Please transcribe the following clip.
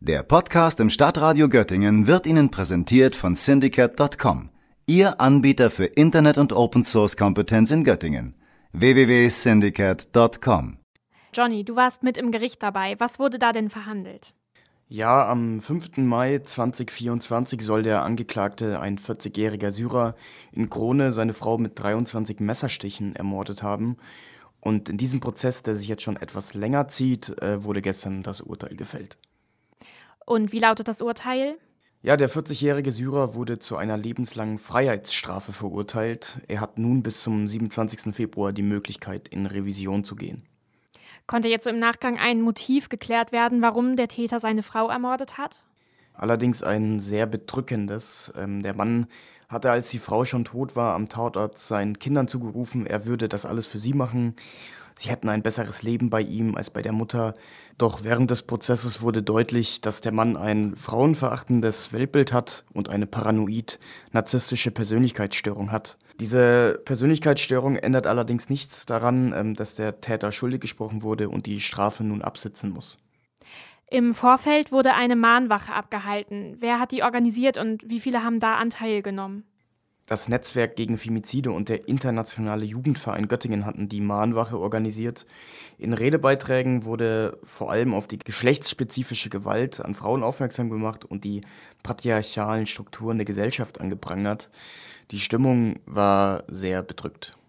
Der Podcast im Stadtradio Göttingen wird Ihnen präsentiert von Syndicate.com, Ihr Anbieter für Internet- und Open-Source-Kompetenz in Göttingen. www.syndicate.com. Johnny, du warst mit im Gericht dabei. Was wurde da denn verhandelt? Ja, am 5. Mai 2024 soll der Angeklagte, ein 40-jähriger Syrer, in Krone seine Frau mit 23 Messerstichen ermordet haben. Und in diesem Prozess, der sich jetzt schon etwas länger zieht, wurde gestern das Urteil gefällt. Und wie lautet das Urteil? Ja, der 40-jährige Syrer wurde zu einer lebenslangen Freiheitsstrafe verurteilt. Er hat nun bis zum 27. Februar die Möglichkeit, in Revision zu gehen. Konnte jetzt so im Nachgang ein Motiv geklärt werden, warum der Täter seine Frau ermordet hat? Allerdings ein sehr bedrückendes. Der Mann hatte, als die Frau schon tot war, am Tatort seinen Kindern zugerufen, er würde das alles für sie machen. Sie hätten ein besseres Leben bei ihm als bei der Mutter. Doch während des Prozesses wurde deutlich, dass der Mann ein frauenverachtendes Weltbild hat und eine paranoid-narzisstische Persönlichkeitsstörung hat. Diese Persönlichkeitsstörung ändert allerdings nichts daran, dass der Täter schuldig gesprochen wurde und die Strafe nun absitzen muss. Im Vorfeld wurde eine Mahnwache abgehalten. Wer hat die organisiert und wie viele haben da Anteil genommen? Das Netzwerk gegen Femizide und der Internationale Jugendverein Göttingen hatten die Mahnwache organisiert. In Redebeiträgen wurde vor allem auf die geschlechtsspezifische Gewalt an Frauen aufmerksam gemacht und die patriarchalen Strukturen der Gesellschaft angeprangert. Die Stimmung war sehr bedrückt.